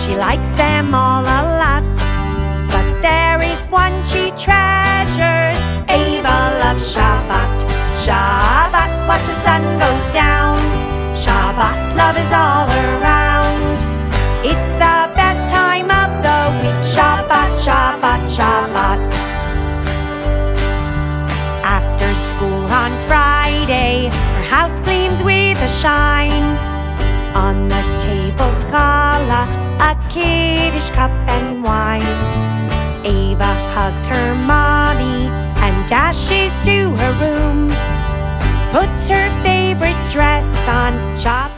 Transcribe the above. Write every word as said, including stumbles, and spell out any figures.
She likes them all a lot, but there is one she treasures. Ava loves Shabbat. Shabbat, watch the sun go down. Shabbat love is all around. It's the best time of the week. Shabbat, Shabbat, Shabbat. After school on Friday, her house gleams with a shine. On the table's challah, a kiddush cup and wine. Ava hugs her mommy and dashes to her room. Puts her favorite dress on. Shabbat